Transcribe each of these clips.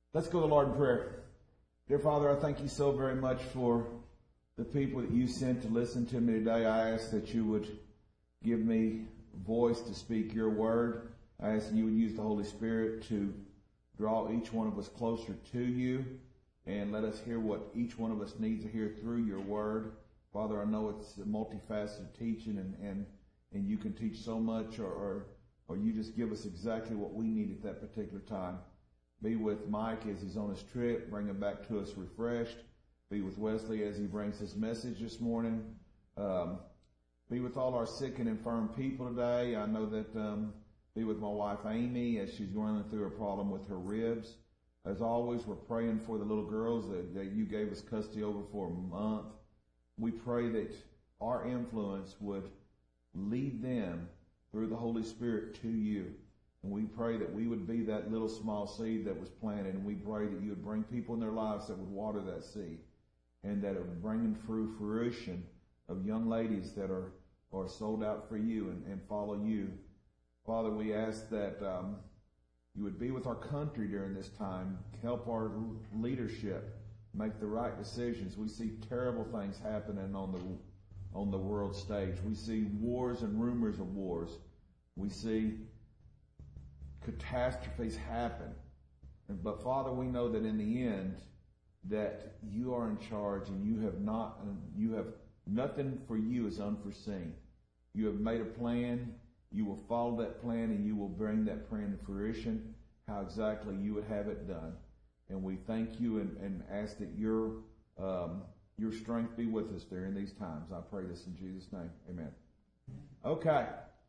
Let's go to the Lord in prayer. Dear Father, I thank you so very much for the people that you sent to listen to me today. I ask that you would give me voice to speak your word. I ask that you would use the Holy Spirit to draw each one of us closer to you and let us hear what each one of us needs to hear through your word. Father, I know it's a multifaceted teaching and you can teach so much or you just give us exactly what we need at that particular time. Be with Mike as he's on his trip. Bring him back to us refreshed. Be with Wesley as he brings his message this morning. Be with all our sick and infirm people today. I know that be with my wife Amy as she's going through a problem with her ribs. As always, we're praying for the little girls that you gave us custody over for a month. We pray that our influence would lead them through the Holy Spirit to you. And we pray that we would be that little small seed that was planted, and we pray that you would bring people in their lives that would water that seed, and that it would bring through fruition of young ladies that are sold out for you and follow you. Father, we ask that you would be with our country during this time, help our leadership make the right decisions. We see terrible things happening on the world stage. We see wars and rumors of wars. We see catastrophes happen. But Father, we know that in the end that you are in charge and you have nothing for you is unforeseen. You have made a plan. You will follow that plan and you will bring that plan to fruition, how exactly you would have it done. And we thank you and ask that your strength be with us during these times. I pray this in Jesus' name. Amen. Okay.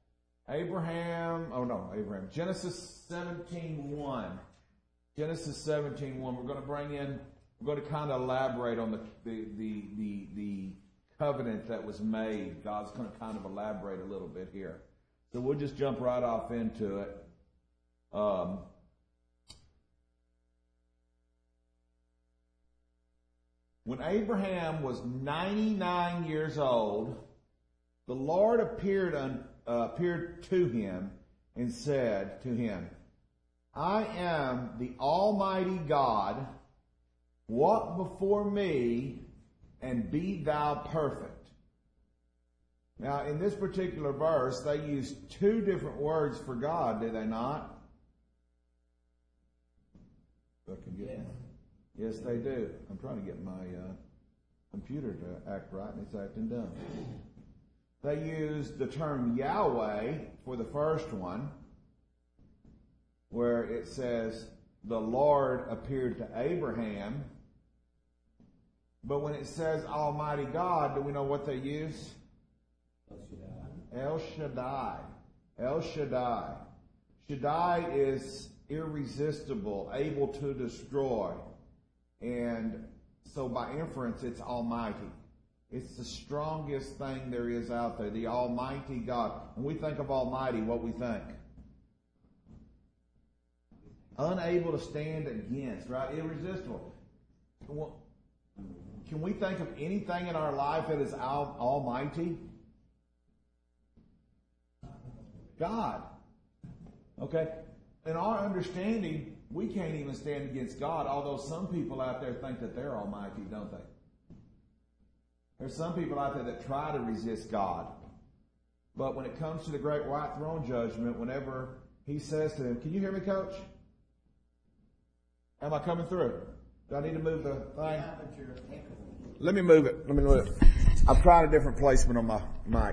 Genesis 17:1. Genesis 17:1. We're going to kind of elaborate on the covenant that was made. God's going to kind of elaborate a little bit here. So we'll just jump right off into it. When Abraham was 99 years old, the Lord appeared to him and said to him, I am the Almighty God. Walk before me and be thou perfect. Now, in this particular verse, they use two different words for God, do they not? Yes, they do. I'm trying to get my computer to act right, and it's acting dumb. They use the term Yahweh for the first one, where it says, the Lord appeared to Abraham. But when it says Almighty God, do we know what they use? El Shaddai. El Shaddai. Shaddai is irresistible, able to destroy. And so by inference, it's Almighty. It's the strongest thing there is out there, the Almighty God. When we think of Almighty, what we think? Unable to stand against, right? Irresistible. Can we think of anything in our life that is almighty? God. Okay? In our understanding, we can't even stand against God, although some people out there think that they're almighty, don't they? There's some people out there that try to resist God. But when it comes to the great white throne judgment, whenever he says to them, can you hear me, Coach? Am I coming through? Do I need to move the thing? Let me move it. I'm trying a different placement on my mic.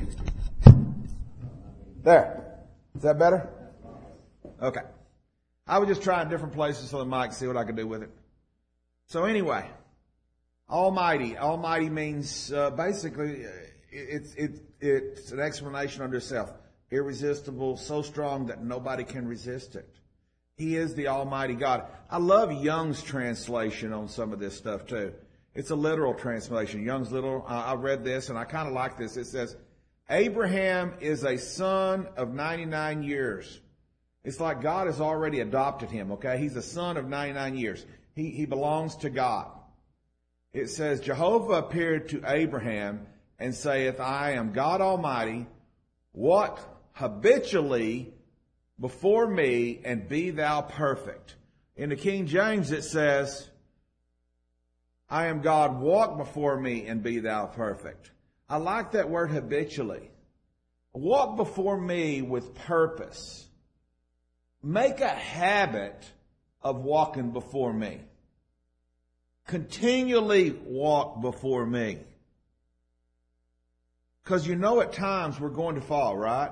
There. Is that better? Okay. I was just trying different places on the mic, see what I could do with it. So anyway, Almighty. Almighty means basically it's an explanation unto itself. Irresistible, so strong that nobody can resist it. He is the Almighty God. I love Young's translation on some of this stuff too. It's a literal translation. Young's literal. I read this and I kind of like this. It says, Abraham is a son of 99 years. It's like God has already adopted him, okay? He's a son of 99 years. He belongs to God. It says, Jehovah appeared to Abraham and saith, I am God Almighty. Walk habitually before me and be thou perfect. In the King James it says, I am God, walk before me and be thou perfect. I like that word habitually. Walk before me with purpose. Make a habit of walking before me. Continually walk before me. Because you know at times we're going to fall, right?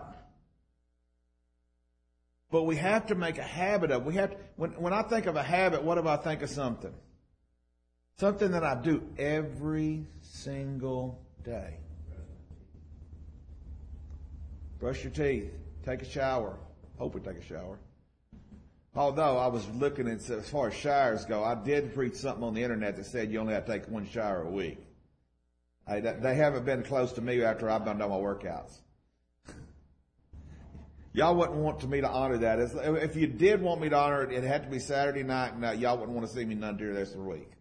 But we have to make a habit of. When I think of a habit, what do I think of something? Something that I do every single day. Brush your teeth. Take a shower. Hope we take a shower. Although I was looking at, as far as showers go, I did read something on the internet that said you only have to take one shower a week. They haven't been close to me after I've done my workouts. Y'all wouldn't want me to honor that. If you did want me to honor it, it had to be Saturday night, and y'all wouldn't want to see me none during the rest of the week.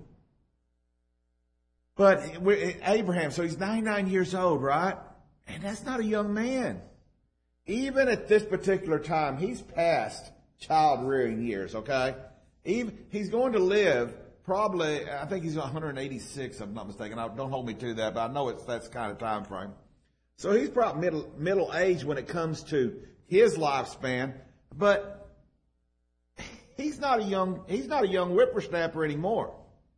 But Abraham, so he's 99 years old, right? And that's not a young man. Even at this particular time, he's past child-rearing years, okay? He's going to live probably, I think he's 186, if I'm not mistaken. Don't hold me to that, but I know that's kind of time frame. So he's probably middle age when it comes to his lifespan, but he's not a young whippersnapper anymore.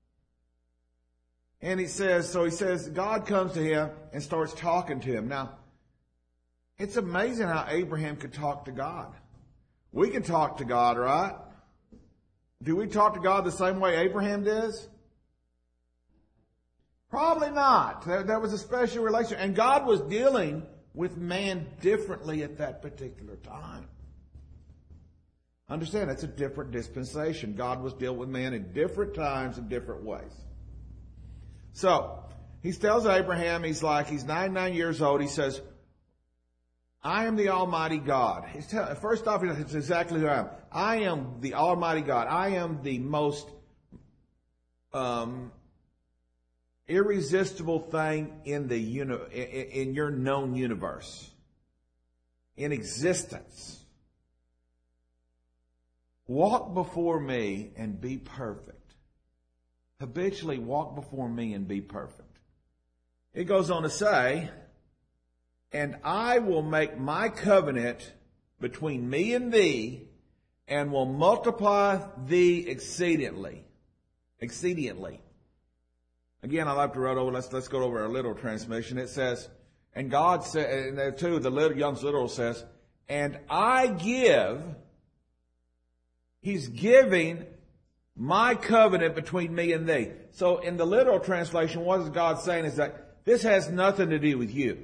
And he says, God comes to him and starts talking to him. Now, it's amazing how Abraham could talk to God. We can talk to God, right? Do we talk to God the same way Abraham does? Probably not. There was a special relationship. And God was dealing with man differently at that particular time. Understand, it's a different dispensation. God was dealing with man in different times in different ways. So, he tells Abraham, he's 99 years old. He says, I am the Almighty God. First off, it's exactly who I am. I am the Almighty God. I am the most irresistible thing in your known universe, in existence. Walk before me and be perfect. Habitually walk before me and be perfect. It goes on to say, and I will make my covenant between me and thee, and will multiply thee exceedingly. Exceedingly. Again, I like to read over. Let's go over our literal transmission. It says, and God said, and there too, the Young's literal says, and I give. He's giving my covenant between me and thee. So in the literal translation, what is God saying is that this has nothing to do with you.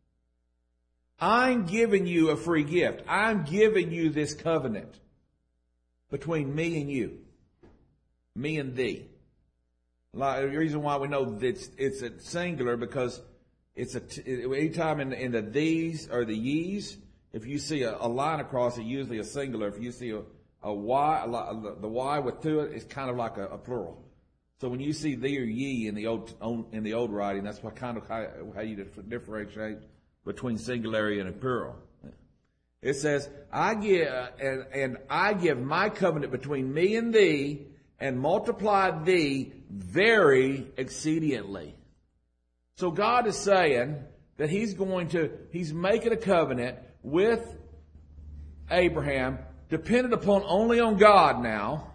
I'm giving you a free gift. I'm giving you this covenant between me and you. Me and thee. The reason why we know that it's a singular because anytime in the these or the ye's, if you see a line across it, usually a singular. If you see a y, the y with to it, it's kind of like a plural. So when you see thee or ye in the old writing, that's what kind of how you differentiate between singularity and a plural. It says, I give my covenant between me and thee, and multiply thee very exceedingly. So God is saying that He's making a covenant with Abraham, dependent upon only on God now.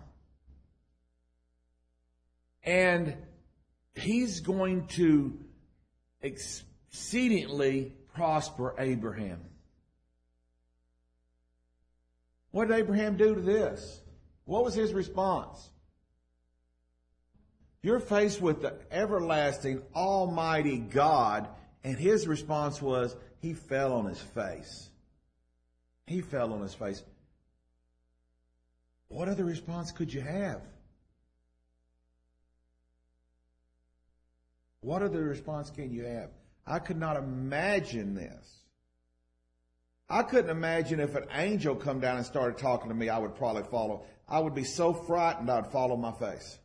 And He's going to exceedingly prosper Abraham. What did Abraham do to this? What was his response? You're faced with the everlasting, almighty God, and his response was, he fell on his face. He fell on his face. What other response could you have? What other response can you have? I could not imagine this. I couldn't imagine if an angel come down and started talking to me, I would probably follow. I would be so frightened I'd fall on my face.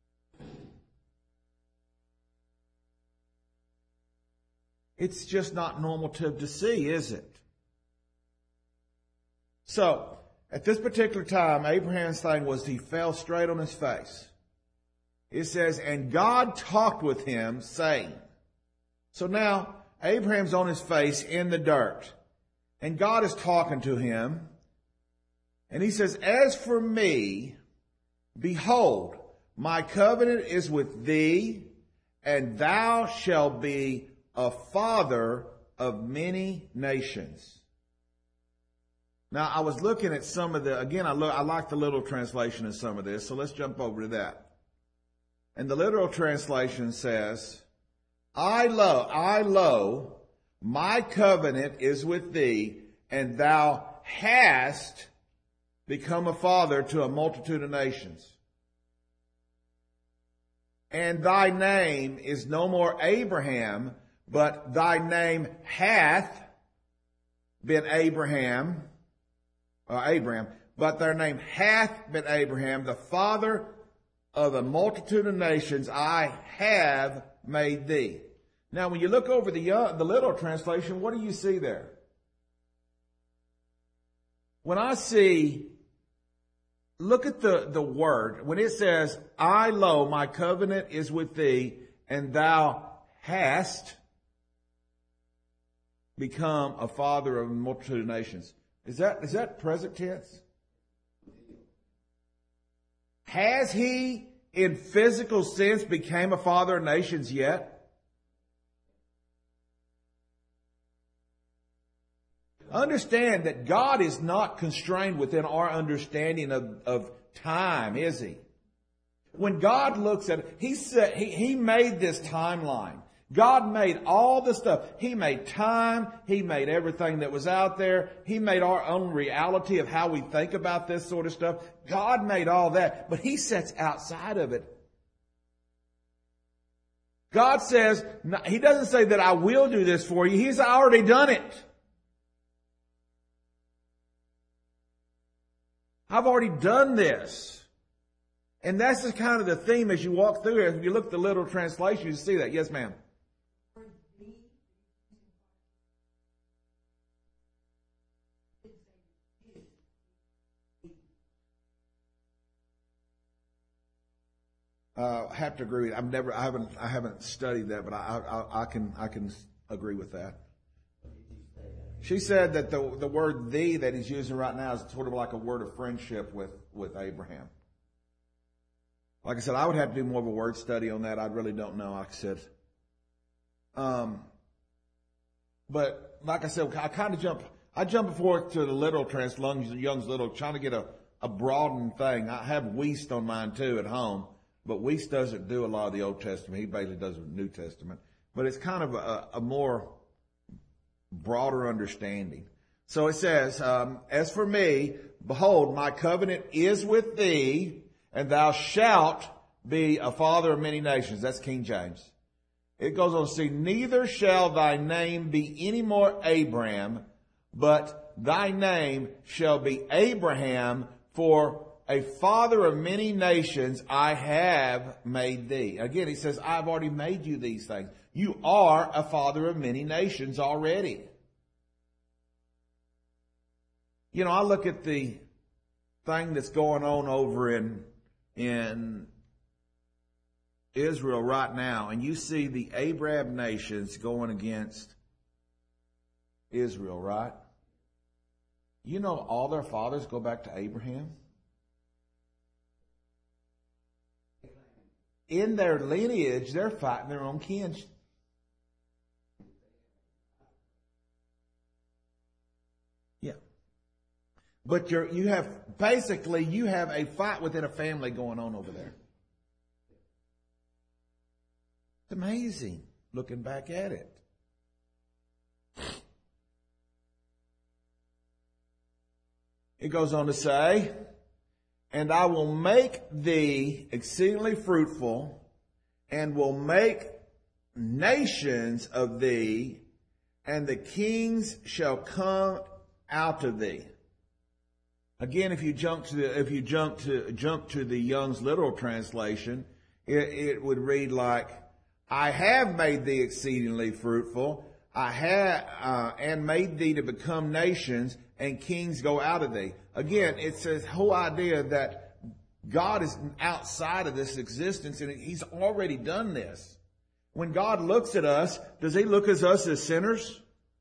It's just not normal to see, is it? So, At this particular time, Abraham's thing was he fell straight on his face. It says, and God talked with him, saying. So now, Abraham's on his face in the dirt. And God is talking to him. And he says, as for me, behold, my covenant is with thee, and thou shalt be a father of many nations. Now, I was looking at some of I like the literal translation of some of this, so let's jump over to that. And the literal translation says, I lo, my covenant is with thee, and thou hast become a father to a multitude of nations. And thy name is no more Abraham, but thy name hath been Abraham, but their name hath been Abraham, the father of a multitude of nations. I have made thee. Now, when you look over the literal translation, what do you see there? When I see, look at the word. When it says, I lo, my covenant is with thee, and thou hast become a father of a multitude of nations. Is that present tense? Has he, in physical sense, became a father of nations yet? Understand that God is not constrained within our understanding of time, is he? When God looks at it, he said, he made this timeline. God made all the stuff. He made time. He made everything that was out there. He made our own reality of how we think about this sort of stuff. God made all that, but he sits outside of it. God says, he doesn't say that I will do this for you. He's already done it. I've already done this. And that's the kind of the theme as you walk through here. If you look at the literal translation, you see that. Yes, ma'am. I have to agree. I haven't studied that, but I can agree with that. She said that the word thee that he's using right now is sort of like a word of friendship with Abraham. Like I said, I would have to do more of a word study on that. I really don't know, like I said. But like I said, I jump before to the literal Young's literal, trying to get a broadened thing. I have Wuest on mine too at home, but Wuest doesn't do a lot of the Old Testament. He basically does the New Testament. But it's kind of a more broader understanding. So it says, as for me, behold, my covenant is with thee, and thou shalt be a father of many nations. That's King James. It goes on to say, neither shall thy name be any more Abram, but thy name shall be Abraham, for a father of many nations I have made thee. Again, he says, I've already made you these things. You are a father of many nations already. You know, I look at the thing that's going on over in Israel right now, and you see the Arab nations going against Israel, right? You know, all their fathers go back to Abraham. In their lineage, they're fighting their own kin. Yeah. But you have a fight within a family going on over there. It's amazing looking back at it. It goes on to say, and I will make thee exceedingly fruitful, and will make nations of thee, and the kings shall come out of thee. Again, if you jump to the Young's literal translation, it would read like, I have made thee exceedingly fruitful, I have and made thee to become nations, and kings go out of thee. again, it's this whole idea that God is outside of this existence, and He's already done this. When God looks at us, does He look at us as sinners?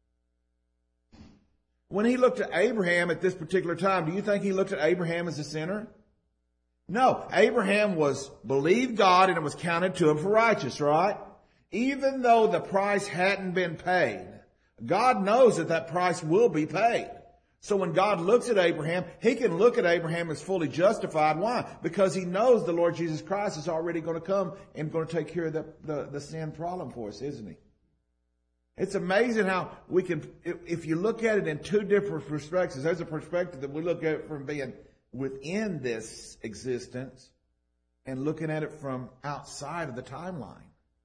When He looked at Abraham at this particular time, do you think He looked at Abraham as a sinner? No. Abraham believed God and it was counted to him for righteous, right? Even though the price hadn't been paid, God knows that price will be paid. So when God looks at Abraham, He can look at Abraham as fully justified. Why? Because He knows the Lord Jesus Christ is already going to come and going to take care of the sin problem for us, isn't He? It's amazing how we can, if you look at it in two different perspectives, there's a perspective that we look at it from being within this existence and looking at it from outside of the timeline.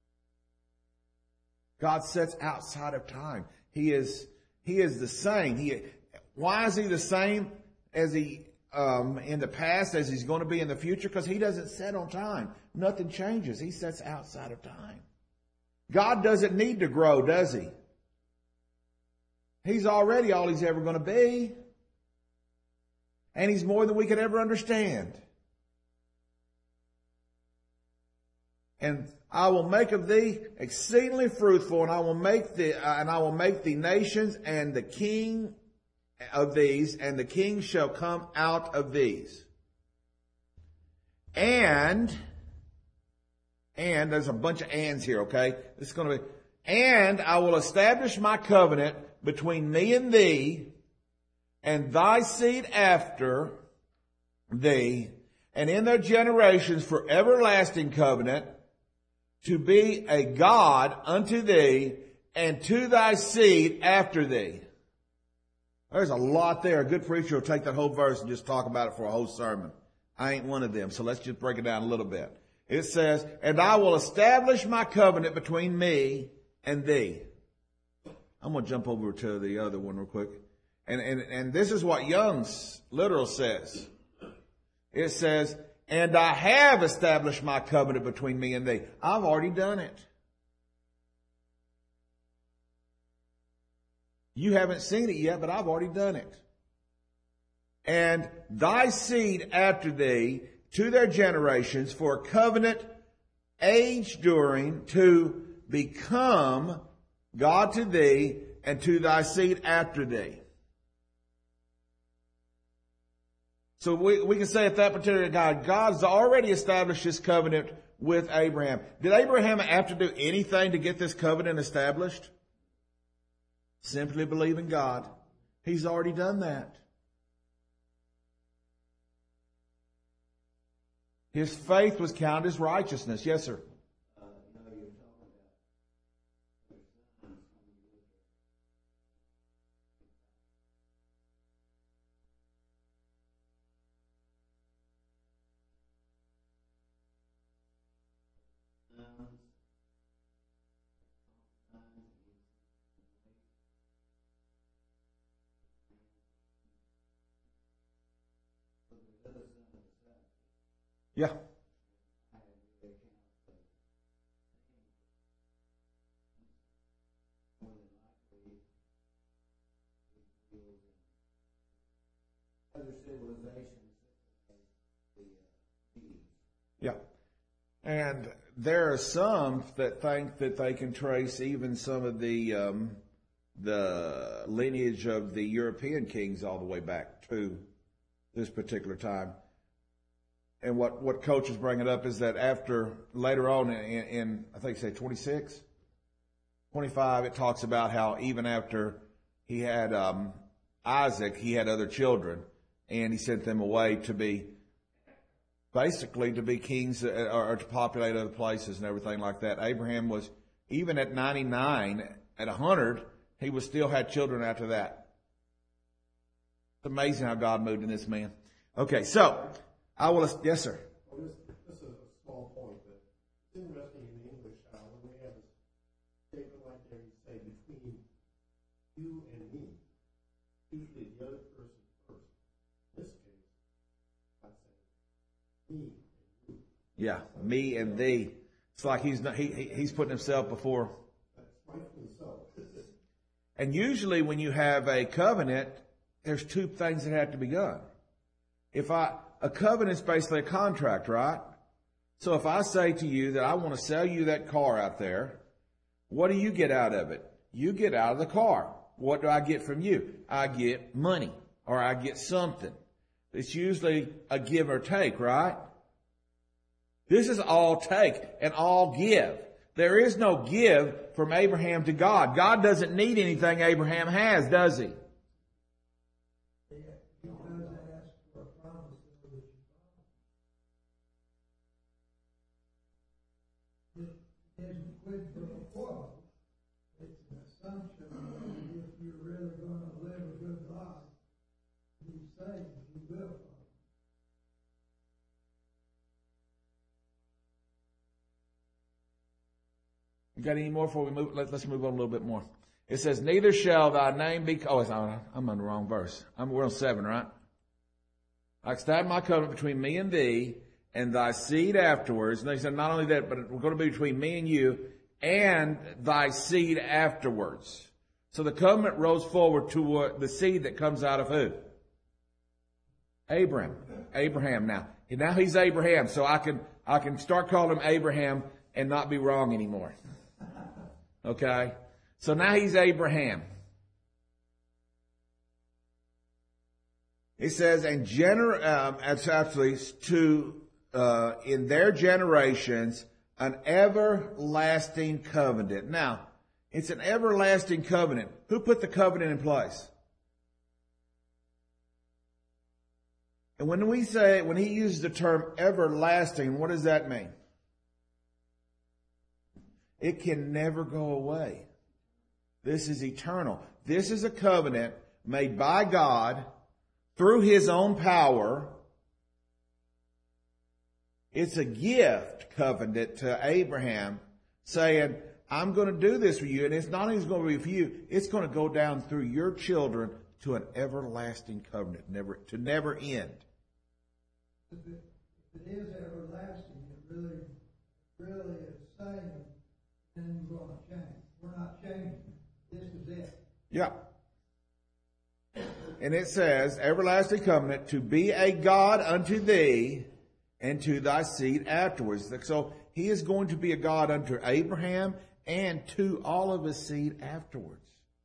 God sits outside of time. He is the same. Why is He the same as He in the past as He's going to be in the future? Because He doesn't set on time. Nothing changes. He sets outside of time. God doesn't need to grow, does He? He's already all He's ever going to be. And He's more than we could ever understand. And I will make of thee exceedingly fruitful, and I will make the nations and the king of these, and the king shall come out of these. And there's a bunch of ands here, okay? It's going to be, and I will establish my covenant between me and thee, and thy seed after thee, and in their generations for everlasting covenant, to be a God unto thee, and to thy seed after thee. There's a lot there. A good preacher will take that whole verse and just talk about it for a whole sermon. I ain't one of them, so let's just break it down a little bit. It says, and I will establish my covenant between me and thee. I'm going to jump over to the other one real quick. And this is what Young's literal says. It says, and I have established my covenant between me and thee. I've already done it. You haven't seen it yet, but I've already done it. And thy seed after thee to their generations for a covenant age during to become God to thee and to thy seed after thee. So we can say at that particular time, God's already established His covenant with Abraham. Did Abraham have to do anything to get this covenant established? Simply believe in God. He's already done that. His faith was counted as righteousness. Yes, sir. Yeah. Yeah. And there are some that think that they can trace even some of the lineage of the European kings all the way back to this particular time. And what Coach is bringing up is that later on in I think say 26, 25, it talks about how even after he had Isaac, he had other children, and he sent them away to be kings or to populate other places and everything like that. Abraham was, even at 99, at 100, he was still had children after that. It's amazing how God moved in this man. Okay, so I will, yes, sir. Well, this is a small point, but it's interesting in the English how when we have a statement like that, you say between you and me, usually the other person first. In this case, I say me and you. Yeah, me and thee. It's like he's putting himself before. That's rightfully so. And usually when you have a covenant, there's two things that have to be done. A covenant is basically a contract, right? So if I say to you that I want to sell you that car out there, what do you get out of it? You get out of the car. What do I get from you? I get money, or I get something. It's usually a give or take, right? This is all take and all give. There is no give from Abraham to God. God doesn't need anything Abraham has, does he? Got any more before we move? Let's move on a little bit more. It says, neither shall thy name be, I'm on the wrong verse. We're on 7, right? I establish my covenant between me and thee and thy seed afterwards. And they said, not only that, but we're going to be between me and you and thy seed afterwards. So the covenant rolls forward to the seed that comes out of who? Abraham now. And now he's Abraham, so I can start calling him Abraham and not be wrong anymore. Okay? So now he's Abraham. It says, and it's actually in their generations, an everlasting covenant. Now, it's an everlasting covenant. Who put the covenant in place? And when he uses the term everlasting, what does that mean? It can never go away. This is eternal. This is a covenant made by God through His own power. It's a gift covenant to Abraham saying, I'm going to do this for you. And it's not only going to be for you, it's going to go down through your children to an everlasting covenant, to never end. If it is everlasting, it really is saying, then we're going to change. We're not changing. This is it. Yeah. And it says, everlasting covenant, to be a God unto thee and to thy seed afterwards. So he is going to be a God unto Abraham and to all of his seed afterwards.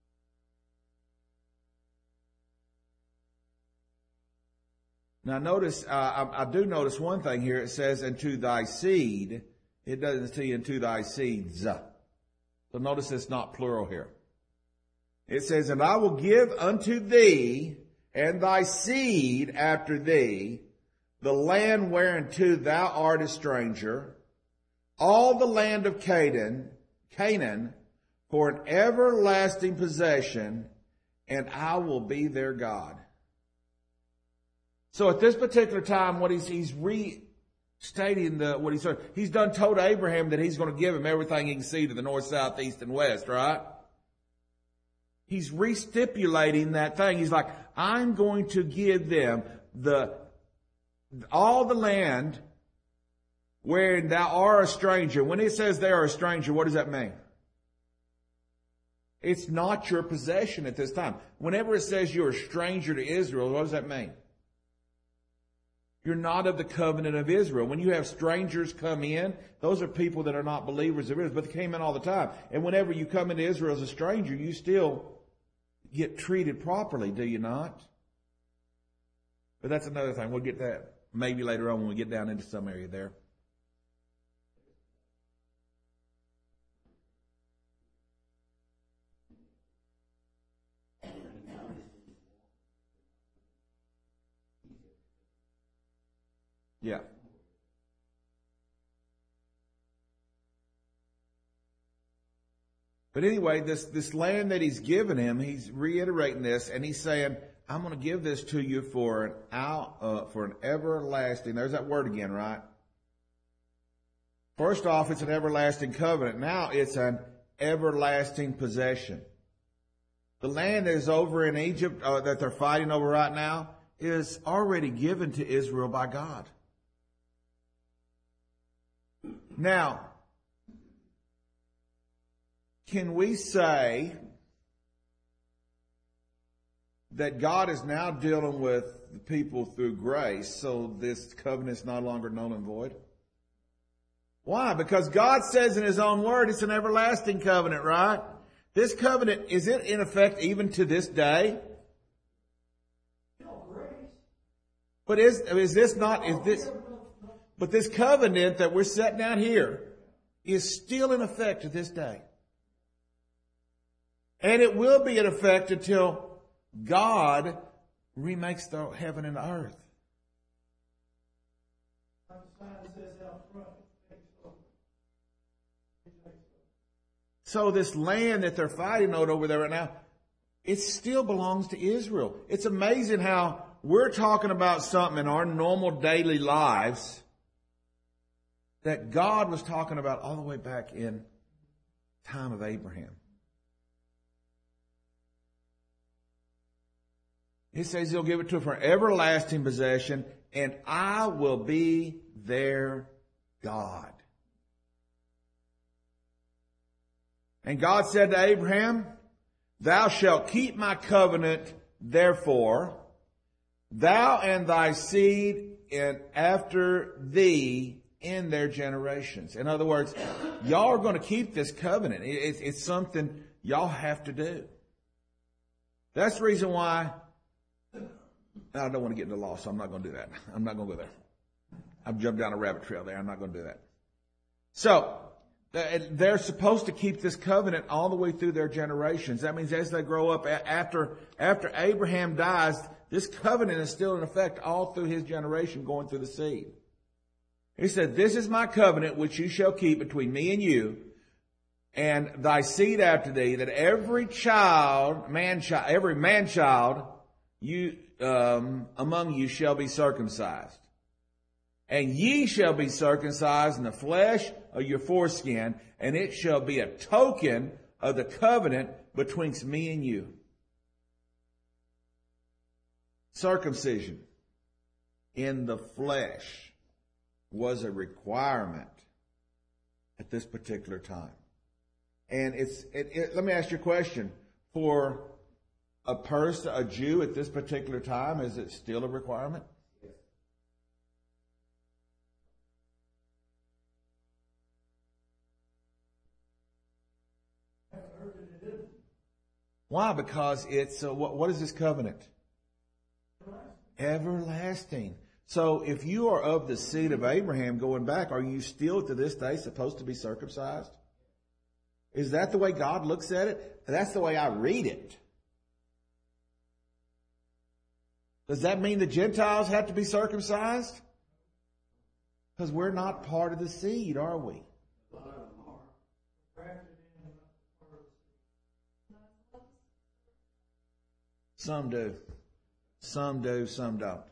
Now notice, I do notice one thing here. It says, and to thy seed. It doesn't say, and to thy seeds. So notice it's not plural here. It says, and I will give unto thee and thy seed after thee the land whereunto thou art a stranger, all the land of Canaan, for an everlasting possession, and I will be their God. So at this particular time, what he's restating what he's done. He's told Abraham that he's going to give him everything he can see to the north, south, east, and west, right? He's restipulating that thing. He's like, I'm going to give them all the land wherein thou art a stranger. When it says they are a stranger, what does that mean? It's not your possession at this time. Whenever it says you're a stranger to Israel, what does that mean? You're not of the covenant of Israel. When you have strangers come in, those are people that are not believers of Israel, but they came in all the time. And whenever you come into Israel as a stranger, you still get treated properly, do you not? But that's another thing. We'll get that maybe later on when we get down into some area there. Yeah. But anyway, this land that he's given him, he's reiterating this, and he's saying, I'm going to give this to you for an everlasting. There's that word again, right? First off, it's an everlasting covenant. Now it's an everlasting possession. The land that is over in Egypt that they're fighting over right now is already given to Israel by God. Now, can we say that God is now dealing with the people through grace, so this covenant is no longer null and void? Why? Because God says in His own word it's an everlasting covenant, right? This covenant, is it in effect even to this day? But but this covenant that we're setting out here is still in effect to this day. And it will be in effect until God remakes the heaven and the earth. So this land that they're fighting over there right now, it still belongs to Israel. It's amazing how we're talking about something in our normal daily lives that God was talking about all the way back in time of Abraham. He says He'll give it to them for an everlasting possession, and I will be their God. And God said to Abraham, thou shalt keep my covenant, therefore, thou and thy seed and after thee in their generations. In other words, y'all are going to keep this covenant. It's something y'all have to do. That's the reason why I don't want to get into law, so I'm not going to do that. I'm not going to go there. I've jumped down a rabbit trail there. I'm not going to do that. So, they're supposed to keep this covenant all the way through their generations. That means as they grow up, after Abraham dies, this covenant is still in effect all through his generation, going through the seed. He said, this is my covenant which you shall keep between me and you, and thy seed after thee, that every man child you among you shall be circumcised. And ye shall be circumcised in the flesh of your foreskin, and it shall be a token of the covenant betwixt me and you. Circumcision in the flesh was a requirement at this particular time. And let me ask you a question. For a person, a Jew at this particular time, is it still a requirement? Why? Because it's, what is this covenant? Everlasting. So if you are of the seed of Abraham going back, are you still to this day supposed to be circumcised? Is that the way God looks at it? That's the way I read it. Does that mean the Gentiles have to be circumcised? Because we're not part of the seed, are we? Some do. Some do, some don't.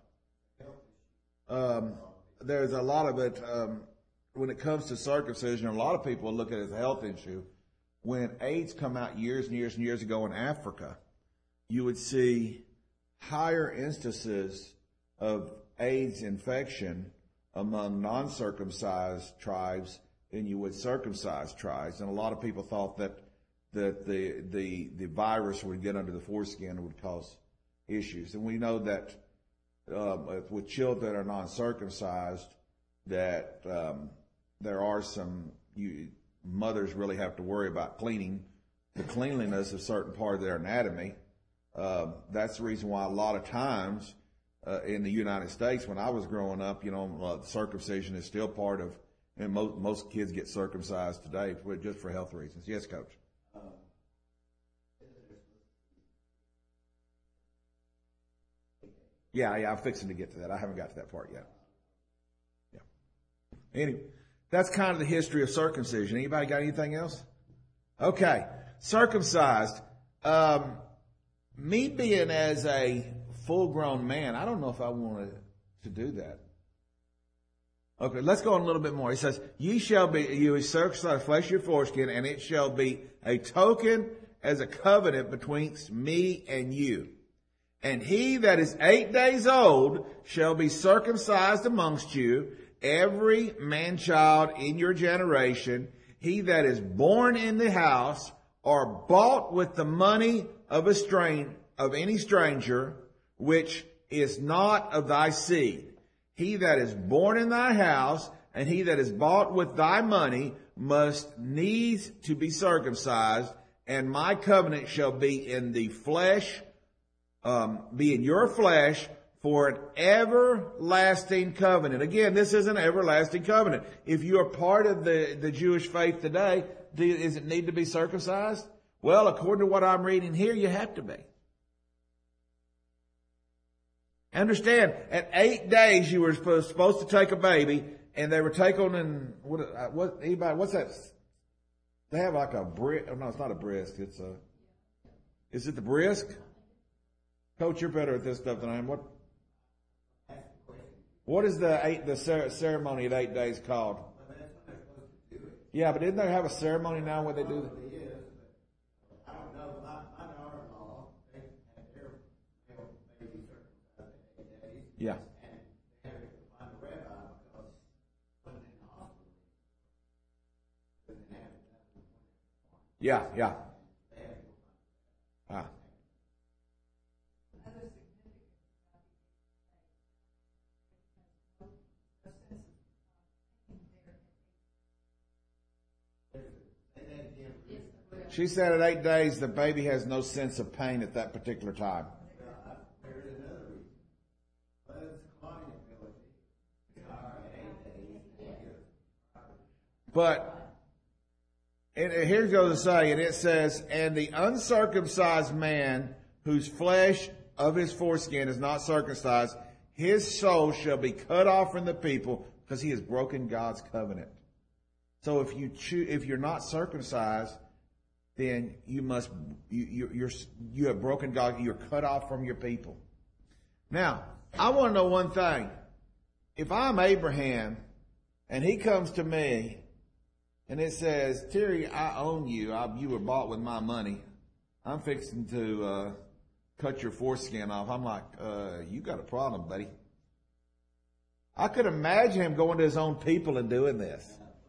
There's a lot of it, when it comes to circumcision, a lot of people look at it as a health issue. When AIDS come out years and years and years ago in Africa, you would see higher instances of AIDS infection among non-circumcised tribes than you would circumcised tribes. And a lot of people thought that the virus would get under the foreskin and would cause issues. And we know that with children that are non-circumcised, that there are some mothers really have to worry about the cleanliness of certain part of their anatomy. That's the reason why a lot of times in the United States, when I was growing up, circumcision is still part of, and most kids get circumcised today just for health reasons. Yes, Coach. Yeah, I'm fixing to get to that. I haven't got to that part yet. Yeah. Anyway, that's kind of the history of circumcision. Anybody got anything else? Okay. Circumcised. Me being as a full-grown man, I don't know if I wanted to do that. Okay, let's go on a little bit more. He says, you will circumcise flesh of your foreskin, and it shall be a token as a covenant betwixt me and you. And he that is 8 days old shall be circumcised amongst you, every man-child in your generation, he that is born in the house or bought with the money of any stranger, which is not of thy seed. He that is born in thy house, and he that is bought with thy money, must needs to be circumcised, and my covenant shall be in the flesh, be in your flesh, for an everlasting covenant. Again, this is an everlasting covenant. If you are part of the Jewish faith today, does it need to be circumcised? Well, according to what I'm reading here, you have to be. Understand, at 8 days you were supposed to take a baby, and they were taken in, what's that? They have like a brisk, no, it's not a brisk, is it the brisk? Coach, you're better at this stuff than I am. What is the ceremony at 8 days called? Yeah, but didn't they have a ceremony now where they do that? I don't know. My daughter-in-law, they had their male baby circumcised at 8 days. Yeah. And they had to find a rabbi because when in the hospital, they didn't have it. Yeah. They had to go find Ah. She said at 8 days the baby has no sense of pain at that particular time. There's another reason. But it's clotting ability. But here goes to say, and it says, and the uncircumcised man whose flesh of his foreskin is not circumcised, his soul shall be cut off from the people because he has broken God's covenant. So if you're not circumcised, then you have broken God. You're cut off from your people. Now, I want to know one thing. If I'm Abraham and he comes to me and it says, Terry, I own you. You were bought with my money. I'm fixing to cut your foreskin off. I'm like, you got a problem, buddy. I could imagine him going to his own people and doing this.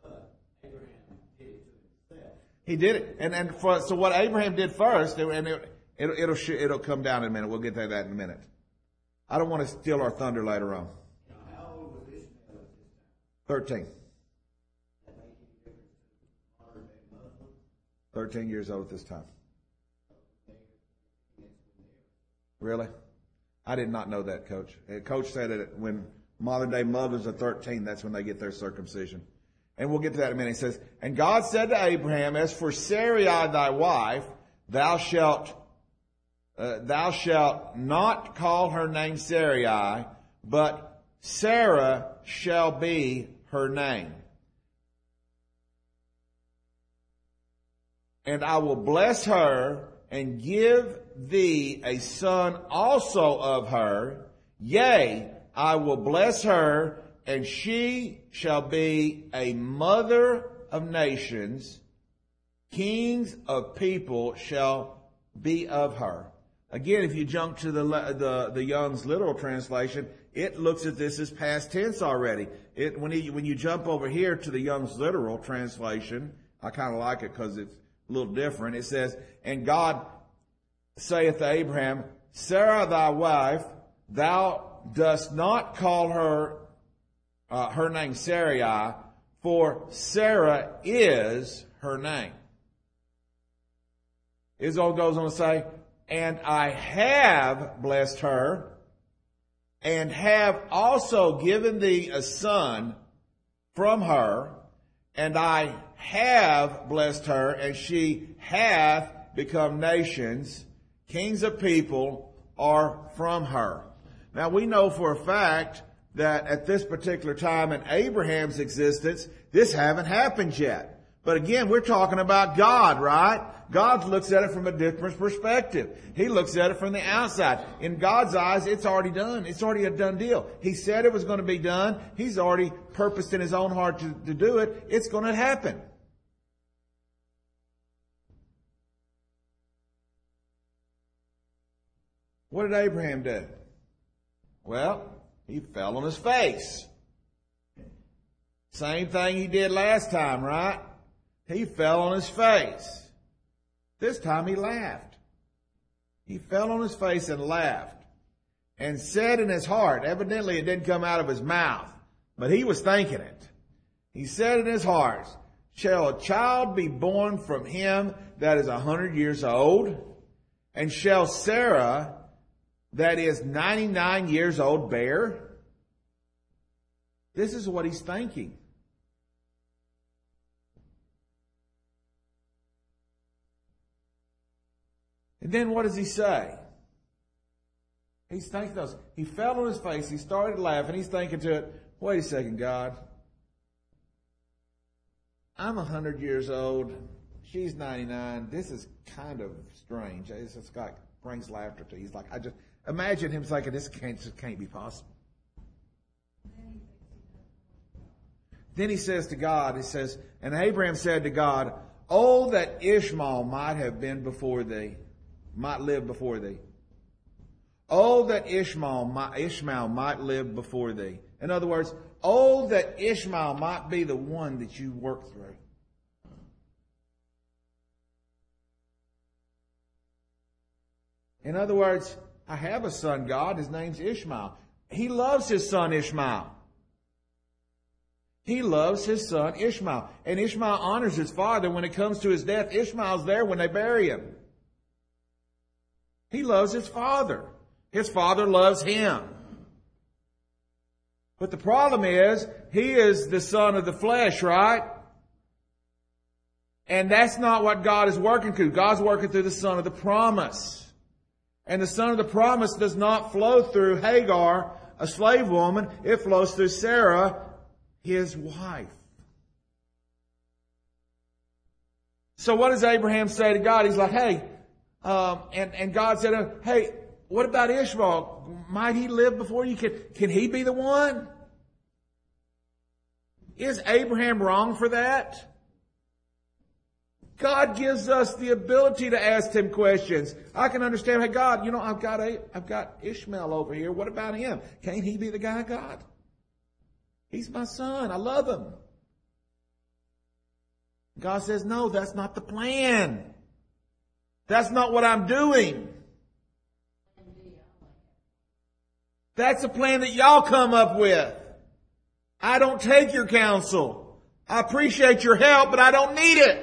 He did it, so what Abraham did first, and it'll come down in a minute. We'll get to that in a minute. I don't want to steal our thunder later on. How old was Ishmael at this time? 13. That make any difference to modern day Muslims? 13 years old at this time. Really? I did not know that, Coach. Coach said that when modern day Muslims are 13, that's when they get their circumcision. And we'll get to that in a minute. He says, and God said to Abraham, as for Sarai thy wife, thou shalt not call her name Sarai, but Sarah shall be her name. And I will bless her and give thee a son also of her. Yea, I will bless her, and she shall be a mother of nations. Kings of people shall be of her. Again, if you jump to the Young's literal translation, it looks at this as past tense already. When you jump over here to the Young's literal translation, I kind of like it because it's a little different. It says, and God saith to Abraham, Sarah thy wife, thou dost not call her name Sarai, for Sarah is her name. Israel goes on to say, and I have blessed her, and have also given thee a son from her, and I have blessed her, and she hath become nations. Kings of people are from her. Now we know for a fact that at this particular time in Abraham's existence, this haven't happened yet. But again, we're talking about God, right? God looks at it from a different perspective. He looks at it from the outside. In God's eyes, it's already done. It's already a done deal. He said it was going to be done. He's already purposed in his own heart to do it. It's going to happen. What did Abraham do? Well, he fell on his face. Same thing he did last time, right? He fell on his face. This time he laughed. He fell on his face and laughed. and said in his heart, evidently it didn't come out of his mouth, but he was thinking it. He said in his heart, shall a child be born from him that is 100 years old? And shall Sarah, that is 99 years old, bear? This is what he's thinking. And then what does he say? He's thinking those. He fell on his face. He started laughing. He's thinking to it, wait a second, God. I'm 100 years old. She's 99. This is kind of strange. It's just like brings laughter to you. He's like, I just imagine him thinking, this can't be possible. Then he says to God, he says, and Abraham said to God, oh, that Ishmael might have been before thee, might live before thee. Oh, that Ishmael might live before thee. In other words, oh, that Ishmael might be the one that you work through. In other words, I have a son, God. His name's Ishmael. He loves his son Ishmael. He loves his son Ishmael. And Ishmael honors his father when it comes to his death. Ishmael's there when they bury him. He loves his father. His father loves him. But the problem is, he is the son of the flesh, right? And that's not what God is working through. God's working through the son of the promise. And the son of the promise does not flow through Hagar, a slave woman. It flows through Sarah, his wife. So what does Abraham say to God? He's like, hey, and God said, hey, what about Ishmael? Might he live before you? Can he be the one? Is Abraham wrong for that? God gives us the ability to ask him questions. I can understand, hey God, I've got Ishmael over here. What about him? Can't he be the guy, God? He's my son. I love him. God says, no, that's not the plan. That's not what I'm doing. That's a plan that y'all come up with. I don't take your counsel. I appreciate your help, but I don't need it.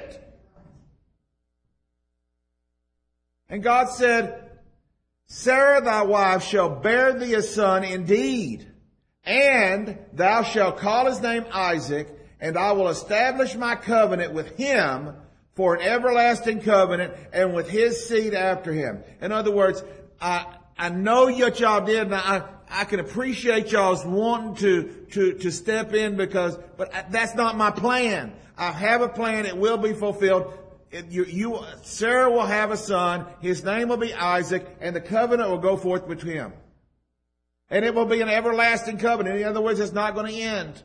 And God said, Sarah thy wife shall bear thee a son indeed, and thou shalt call his name Isaac, and I will establish my covenant with him for an everlasting covenant, and with his seed after him. In other words, I know what y'all did, and I can appreciate y'all's wanting to step in but that's not my plan. I have a plan. It will be fulfilled. Sarah will have a son. His name will be Isaac, and the covenant will go forth with him. And it will be an everlasting covenant. In other words, it's not going to end.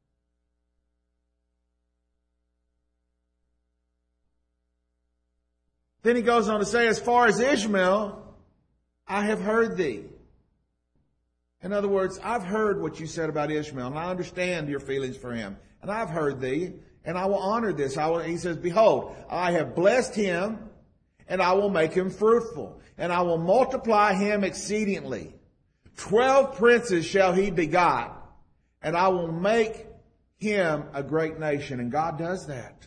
Then he goes on to say, as far as Ishmael, I have heard thee. In other words, I've heard what you said about Ishmael, and I understand your feelings for him. And I've heard thee, and I will honor this. He says, behold, I have blessed him, and I will make him fruitful, and I will multiply him exceedingly. 12 princes shall he begot, and I will make him a great nation. And God does that.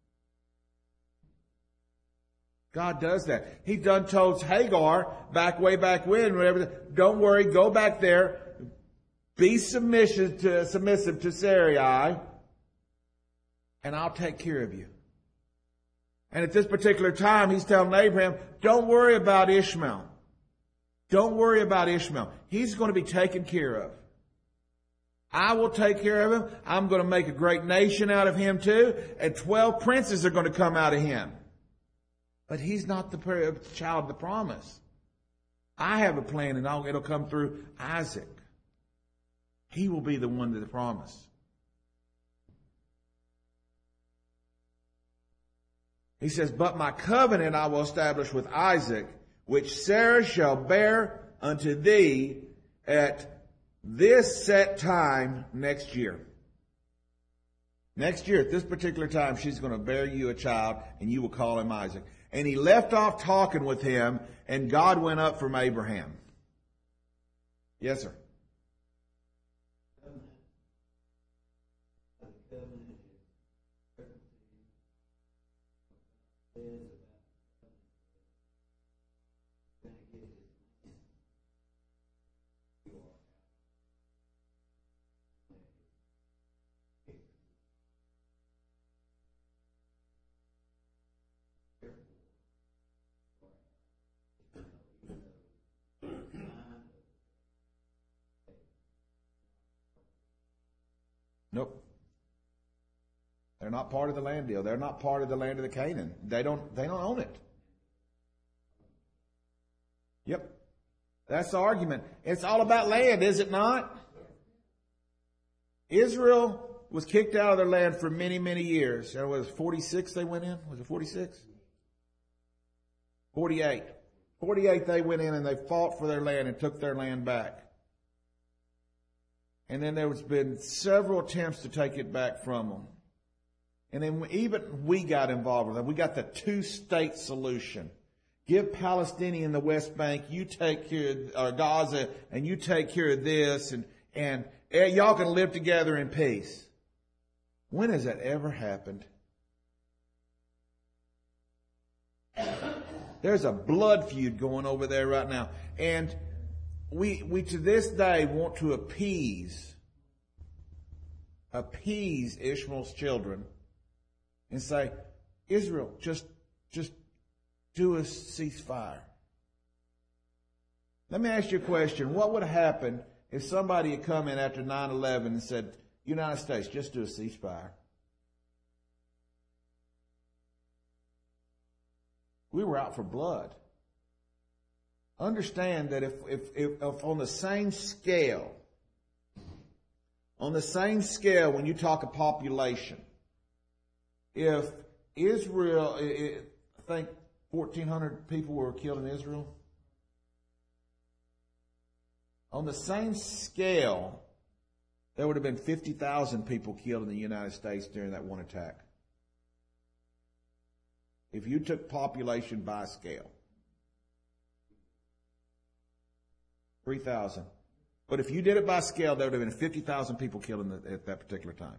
God does that. He done told Hagar way back when, whatever. Don't worry, go back there, be submissive to Sarai, and I'll take care of you. And at this particular time, he's telling Abraham, don't worry about Ishmael. Don't worry about Ishmael. He's going to be taken care of. I will take care of him. I'm going to make a great nation out of him too. And 12 princes are going to come out of him. But he's not the child of the promise. I have a plan, and it'll come through Isaac. He will be the one to the promise. He says, but my covenant I will establish with Isaac, which Sarah shall bear unto thee at this set time next year. Next year, at this particular time, she's going to bear you a child, and you will call him Isaac. And he left off talking with him, and God went up from Abraham. Yes, sir. Nope. They're not part of the land deal. They're not part of the land of the Canaan. They don't own it. Yep. That's the argument. It's all about land, is it not? Israel was kicked out of their land for many, many years. And was it 46 they went in? Was it 46? 48. 48 they went in and they fought for their land and took their land back. And then there has been several attempts to take it back from them. And then even we got involved with that. We got the two-state solution. Give Palestinian the West Bank, you take care of Gaza, and you take care of this, and y'all can live together in peace. When has that ever happened? There's a blood feud going over there right now. And we to this day want to appease Ishmael's children and say, Israel, just do a ceasefire. Let me ask you a question. What would have happened if somebody had come in after 9/11 and said, United States, just do a ceasefire? We were out for blood. Understand that if on the same scale, when you talk of population, if Israel, I think 1,400 people were killed in Israel. On the same scale, there would have been 50,000 people killed in the United States during that one attack. If you took population by scale. 3,000. But if you did it by scale, there would have been 50,000 people killed at that particular time.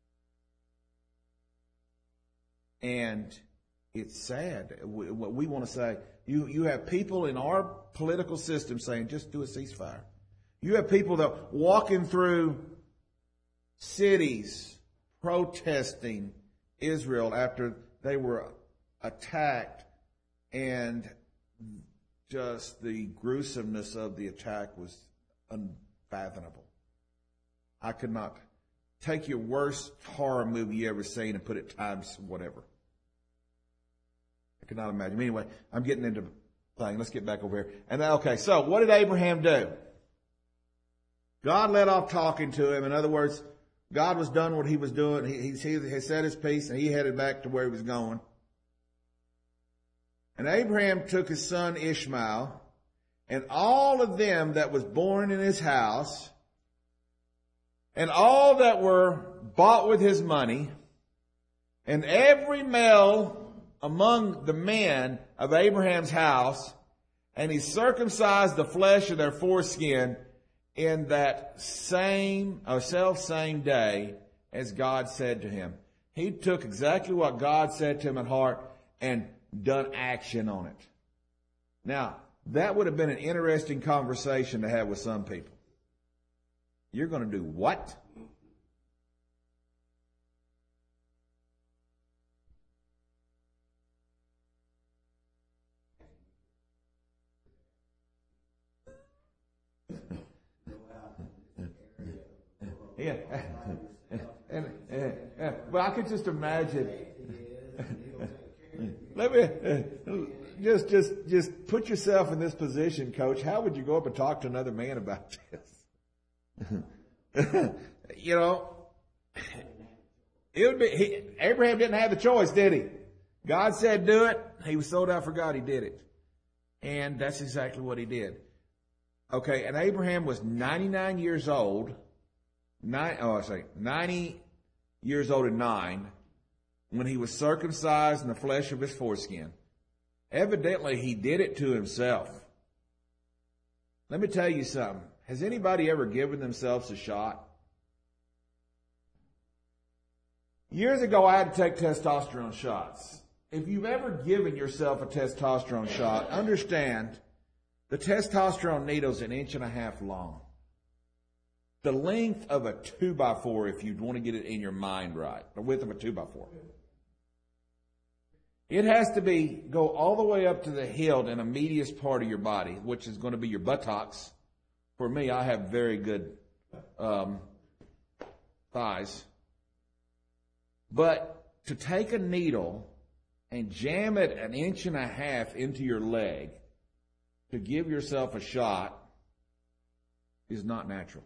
And it's sad. What we want to say, you have people in our political system saying, just do a ceasefire. You have people that walking through cities protesting Israel after they were attacked, and just the gruesomeness of the attack was unfathomable. I could not take your worst horror movie you ever seen and put it times whatever. I could not imagine. Anyway, I'm getting into the thing. Let's get back over here. And okay, so what did Abraham do? God let off talking to him. In other words, God was done what he was doing. He had said his piece and he headed back to where he was going. And Abraham took his son Ishmael and all of them that was born in his house and all that were bought with his money and every male among the men of Abraham's house, and he circumcised the flesh of their foreskin in that same day as God said to him. He took exactly what God said to him at heart and done action on it. Now, that would have been an interesting conversation to have with some people. You're going to do what? Yeah. But I could just imagine. Let me just put yourself in this position, Coach. How would you go up and talk to another man about this? You know, it would be. Abraham didn't have the choice, did he? God said do it. He was sold out for God. He did it, and that's exactly what he did. Okay, and Abraham was 99 years old. 90 years old and 9 when he was circumcised in the flesh of his foreskin. Evidently, he did it to himself. Let me tell you something. Has anybody ever given themselves a shot? Years ago, I had to take testosterone shots. If you've ever given yourself a testosterone shot, understand the testosterone needle's 1.5 inches long. The length of a 2x4, if you want to get it in your mind right, the width of a 2x4. It has to go all the way up to the hilt in the meatiest part of your body, which is going to be your buttocks. For me, I have very good thighs. But to take a needle and jam it 1.5 inches into your leg to give yourself a shot is not natural.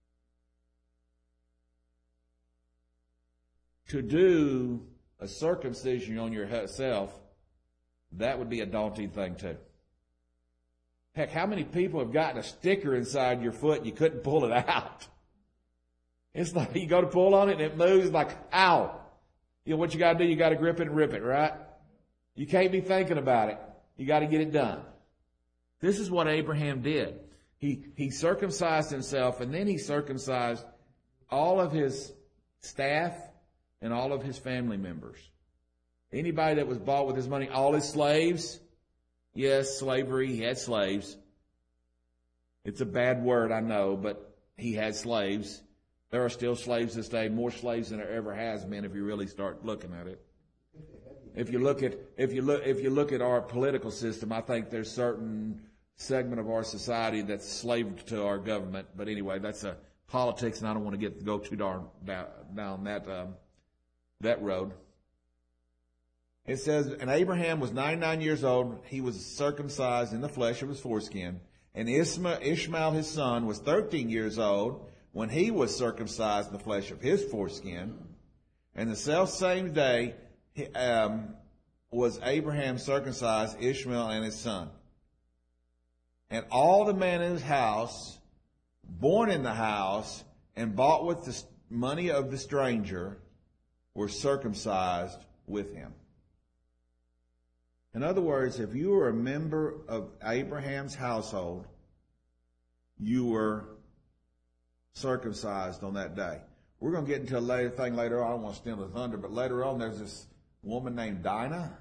To do a circumcision on yourself, that would be a daunting thing too. Heck, how many people have gotten a sticker inside your foot and you couldn't pull it out? It's like you go to pull on it and it moves like, ow. You know what you got to do? You got to grip it and rip it, right? You can't be thinking about it. You got to get it done. This is what Abraham did. He circumcised himself, and then he circumcised all of his staff and all of his family members. Anybody that was bought with his money, all his slaves. Yes, slavery, he had slaves. It's a bad word, I know, but he had slaves. There are still slaves this day, more slaves than there ever has been if you really start looking at it. If you look at our political system, I think there's certain segment of our society that's slaved to our government. But anyway, that's a politics, and I don't want to go too darn down that road. It says, and Abraham was 99 years old. He was circumcised in the flesh of his foreskin. And Ishmael, his son, was 13 years old when he was circumcised in the flesh of his foreskin. And the selfsame day was Abraham circumcised, Ishmael and his son. And all the men in his house, born in the house, and bought with the money of the stranger, were circumcised with him. In other words, if you were a member of Abraham's household, you were circumcised on that day. We're going to get into a thing later on. I don't want to steal the thunder, but later on there's this woman named Dinah.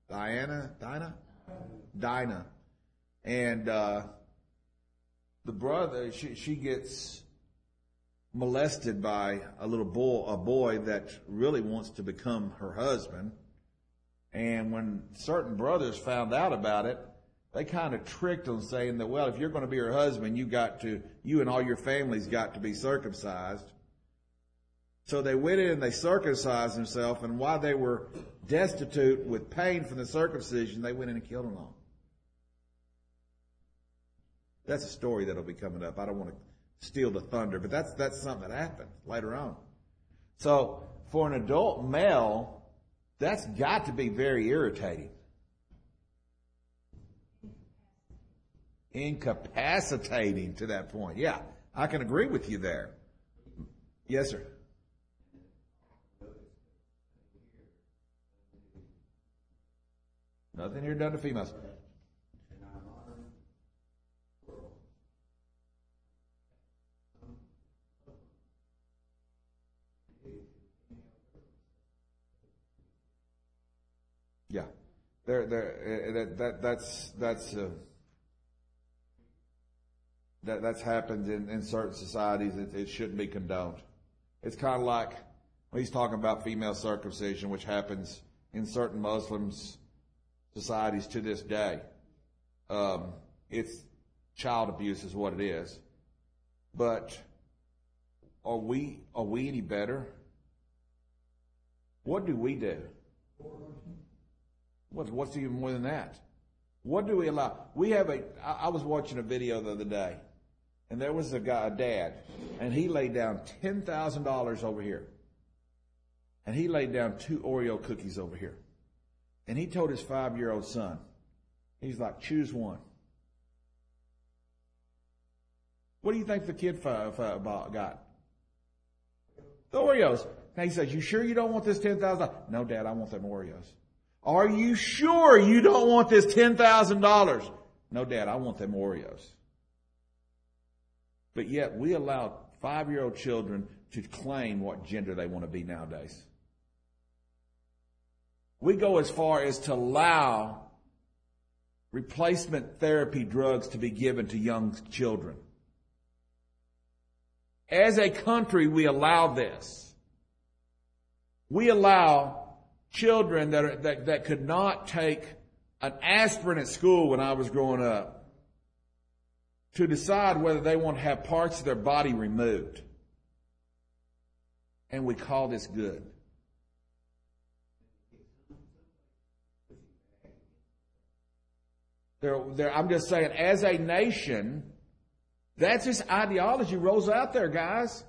And the brother, she gets molested by a boy that really wants to become her husband. And when certain brothers found out about it, they kind of tricked them, saying that, well, if you're going to be her husband, you and all your family's got to be circumcised. So they went in and they circumcised themselves, and while they were destitute with pain from the circumcision, they went in and killed them all. That's a story that'll be coming up. I don't want to steal the thunder, but that's something that happened later on. So for an adult male, that's got to be very irritating. Incapacitating to that point. Yeah, I can agree with you there. Yes, sir. Nothing here done to females. Yeah, that's happened in certain societies. It shouldn't be condoned. It's kind of like when he's talking about female circumcision, which happens in certain Muslims societies to this day. It's child abuse is what it is. But are we any better? What do we do? What's even more than that? What do we allow? I was watching a video the other day, and there was a dad, and he laid down $10,000 over here. And he laid down 2 Oreo cookies over here. And he told his 5-year-old son, he's like, choose one. What do you think the kid got? The Oreos. Now he says, you sure you don't want this $10,000? No, Dad, I want them Oreos. Are you sure you don't want this $10,000? No, Dad, I want them Oreos. but yet we allow 5-year-old children to claim what gender they want to be nowadays. We go as far as to allow replacement therapy drugs to be given to young children. As a country, we allow this. We allow children that could not take an aspirin at school when I was growing up to decide whether they want to have parts of their body removed. And we call this good. I'm just saying, as a nation, that's this ideology rolls out there, guys.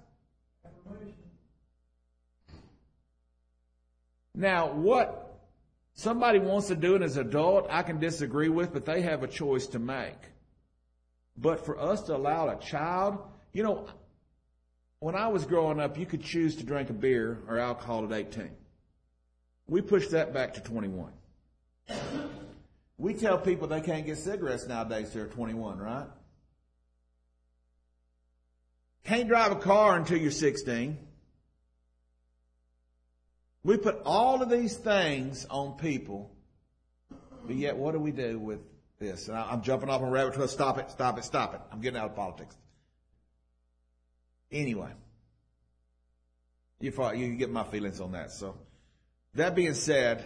Now, what somebody wants to do as an adult, I can disagree with, but they have a choice to make. But for us to allow a child, you know, when I was growing up, you could choose to drink a beer or alcohol at 18. We pushed that back to 21. We tell people they can't get cigarettes nowadays till they're 21, right? Can't drive a car until you're 16. We put all of these things on people, but yet what do we do with this? And I'm jumping off on a rabbit trail. Stop it. I'm getting out of politics. Anyway, you get my feelings on that. So, that being said,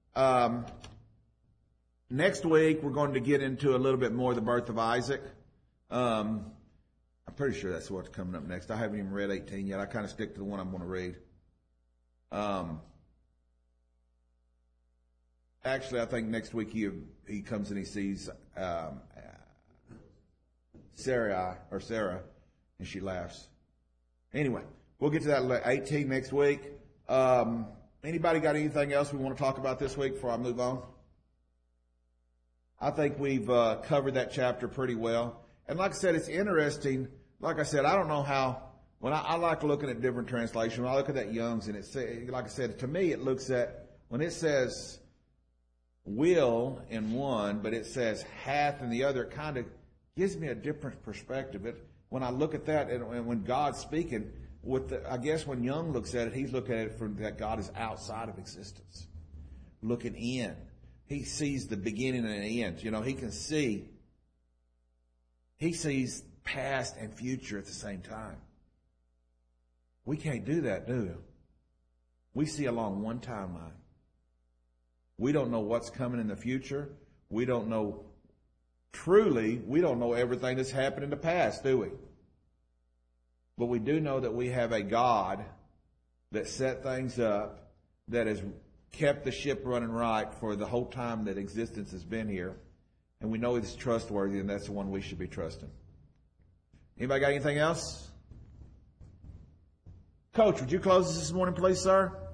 next week we're going to get into a little bit more of the birth of Isaac. I'm pretty sure that's what's coming up next. I haven't even read 18 yet. I kind of stick to the one I'm going to read. Actually, I think next week he comes and he sees Sarah, and she laughs. Anyway, we'll get to that 18 next week. Anybody got anything else we want to talk about this week before I move on? I think we've covered that chapter pretty well. And like I said, it's interesting. Like I said, I don't know how. When I like looking at different translations, when I look at that Young's, and like I said, to me it looks at, when it says will in one, but it says hath in the other, it kind of gives me a different perspective. When I look at that, and when God's speaking, I guess when Young looks at it, he's looking at it from that God is outside of existence, looking in. He sees the beginning and the end. You know, he sees past and future at the same time. We can't do that, do we? We see along one timeline. We don't know what's coming in the future. We don't know everything that's happened in the past, do we? But we do know that we have a God that set things up, that has kept the ship running right for the whole time that existence has been here. And we know He's trustworthy, and that's the one we should be trusting. Anybody got anything else? Coach, would you close us this morning, please, sir?